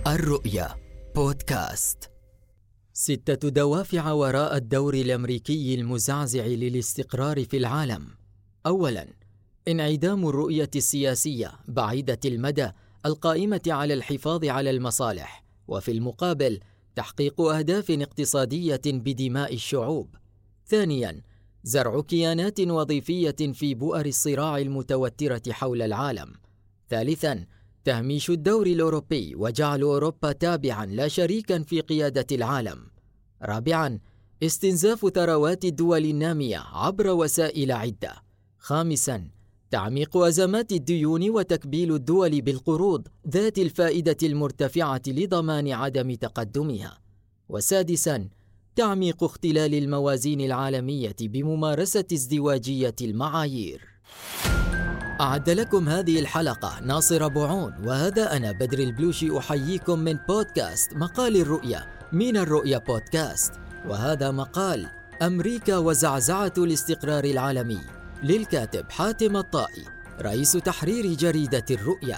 الرؤيا بودكاست. 6 دوافع وراء الدور الأمريكي المزعزع للاستقرار في العالم. أولاً، انعدام الرؤية السياسية بعيدة المدى القائمة على الحفاظ على المصالح، وفي المقابل تحقيق أهداف اقتصادية بدماء الشعوب. ثانياً، زرع كيانات وظيفية في بؤر الصراع المتوترة حول العالم. ثالثاً، تهميش الدور الأوروبي وجعل أوروبا تابعاً لا شريكاً في قيادة العالم. رابعاً، استنزاف ثروات الدول النامية عبر وسائل عدة. خامساً، تعميق أزمات الديون وتكبيل الدول بالقروض ذات الفائدة المرتفعة لضمان عدم تقدمها. وسادساً، تعميق اختلال الموازين العالمية بممارسة ازدواجية المعايير. أعد لكم هذه الحلقة ناصر بوعون، وهذا أنا بدر البلوشي أحييكم من بودكاست مقال الرؤيا من الرؤيا بودكاست. وهذا مقال أمريكا وزعزعة الاستقرار العالمي للكاتب حاتم الطائي، رئيس تحرير جريدة الرؤيا.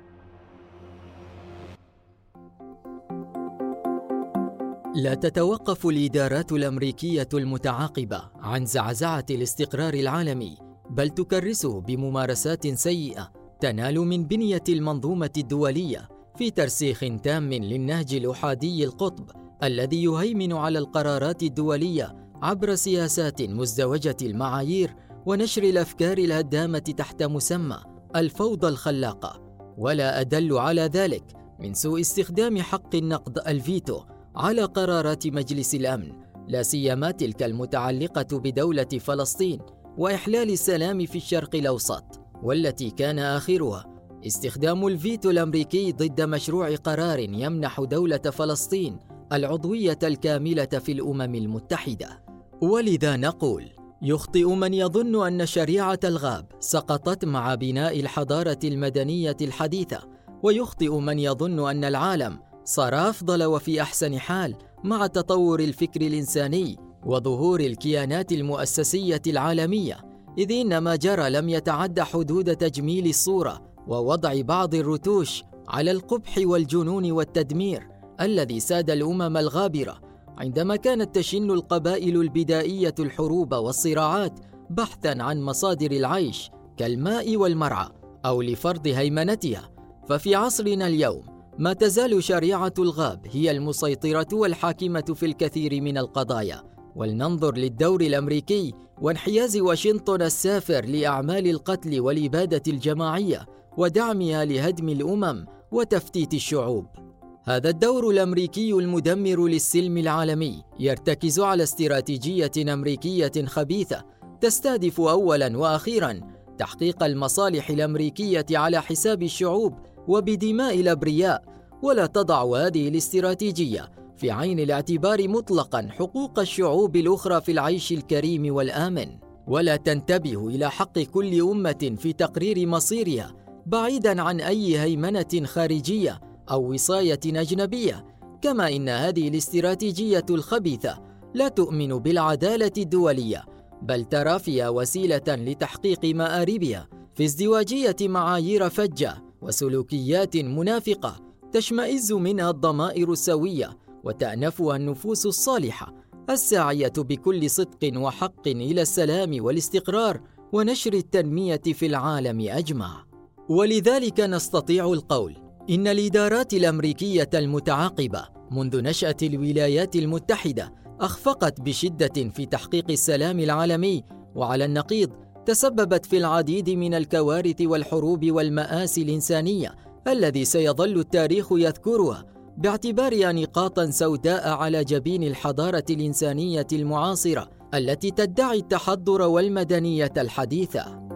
لا تتوقف الإدارات الأمريكية المتعاقبة عن زعزعة الاستقرار العالمي، بل تكرسه بممارسات سيئة تنال من بنية المنظومة الدولية في ترسيخ تام للنهج الأحادي القطب الذي يهيمن على القرارات الدولية عبر سياسات مزدوجة المعايير ونشر الأفكار الهدامة تحت مسمى الفوضى الخلاقة. ولا أدل على ذلك من سوء استخدام حق النقد الفيتو على قرارات مجلس الأمن، لا سيما تلك المتعلقة بدولة فلسطين وإحلال السلام في الشرق الأوسط، والتي كان آخرها استخدام الفيتو الأمريكي ضد مشروع قرار يمنح دولة فلسطين العضوية الكاملة في الأمم المتحدة. ولذا نقول: يخطئ من يظن أن شريعة الغاب سقطت مع بناء الحضارة المدنية الحديثة، ويخطئ من يظن أن العالم صار أفضل وفي أحسن حال مع تطور الفكر الإنساني وظهور الكيانات المؤسسية العالمية، إذ إن ما جرى لم يتعد حدود تجميل الصورة ووضع بعض الرتوش على القبح والجنون والتدمير الذي ساد الأمم الغابرة عندما كانت تشن القبائل البدائية الحروب والصراعات بحثاً عن مصادر العيش كالماء والمرعى أو لفرض هيمنتها. ففي عصرنا اليوم ما تزال شريعة الغاب هي المسيطرة والحاكمة في الكثير من القضايا. ولننظر للدور الأمريكي وانحياز واشنطن السافر لأعمال القتل والإبادة الجماعية ودعمها لهدم الأمم وتفتيت الشعوب. هذا الدور الأمريكي المدمر للسلم العالمي يرتكز على استراتيجية أمريكية خبيثة تستهدف أولاً وأخيراً تحقيق المصالح الأمريكية على حساب الشعوب وبدماء الأبرياء، ولا تضع هذه الاستراتيجية في عين الاعتبار مطلقاً حقوق الشعوب الأخرى في العيش الكريم والآمن، ولا تنتبه إلى حق كل أمة في تقرير مصيرها بعيداً عن أي هيمنة خارجية أو وصاية أجنبية. كما إن هذه الاستراتيجية الخبيثة لا تؤمن بالعدالة الدولية، بل ترى فيها وسيلة لتحقيق مآربها في ازدواجية معايير فجة وسلوكيات منافقة تشمئز منها الضمائر السوية وتأنفها النفوس الصالحة الساعية بكل صدق وحق إلى السلام والاستقرار ونشر التنمية في العالم أجمع. ولذلك نستطيع القول إن الإدارات الأمريكية المتعاقبة منذ نشأة الولايات المتحدة أخفقت بشدة في تحقيق السلام العالمي، وعلى النقيض تسببت في العديد من الكوارث والحروب والمآسي الإنسانية الذي سيظل التاريخ يذكرها باعتبارها نقاطاً سوداء على جبين الحضارة الإنسانية المعاصرة التي تدعي التحضر والمدنية الحديثة.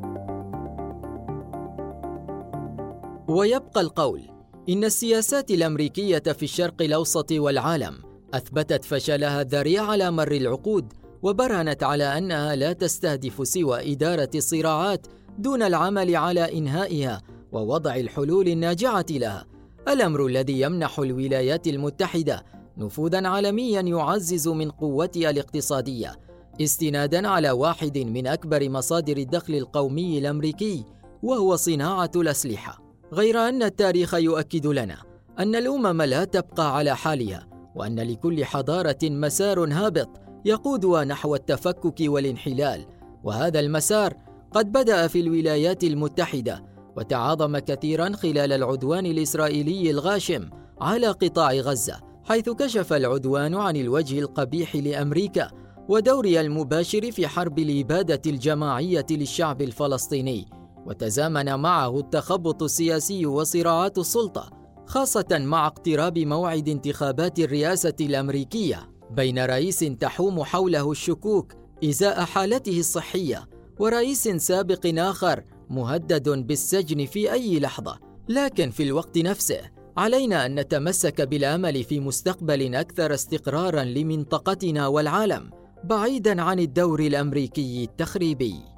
ويبقى القول إن السياسات الأمريكية في الشرق الأوسط والعالم أثبتت فشلها الذريع على مر العقود، وبرهنت على أنها لا تستهدف سوى إدارة الصراعات دون العمل على إنهائها ووضع الحلول الناجعة لها، الأمر الذي يمنح الولايات المتحدة نفوذاً عالمياً يعزز من قوتها الاقتصادية، استناداً على واحد من أكبر مصادر الدخل القومي الأمريكي وهو صناعة الأسلحة. غير أن التاريخ يؤكد لنا أن الأمم لا تبقى على حالها، وأن لكل حضارة مسار هابط يقودها نحو التفكك والانحلال، وهذا المسار قد بدأ في الولايات المتحدة وتعاظم كثيرا خلال العدوان الإسرائيلي الغاشم على قطاع غزة، حيث كشف العدوان عن الوجه القبيح لأمريكا ودورها المباشر في حرب الإبادة الجماعية للشعب الفلسطيني، وتزامن معه التخبط السياسي وصراعات السلطة، خاصة مع اقتراب موعد انتخابات الرئاسة الأمريكية بين رئيس تحوم حوله الشكوك إزاء حالته الصحية ورئيس سابق آخر مهدد بالسجن في أي لحظة. لكن في الوقت نفسه علينا أن نتمسك بالأمل في مستقبل أكثر استقراراً لمنطقتنا والعالم، بعيداً عن الدور الأمريكي التخريبي.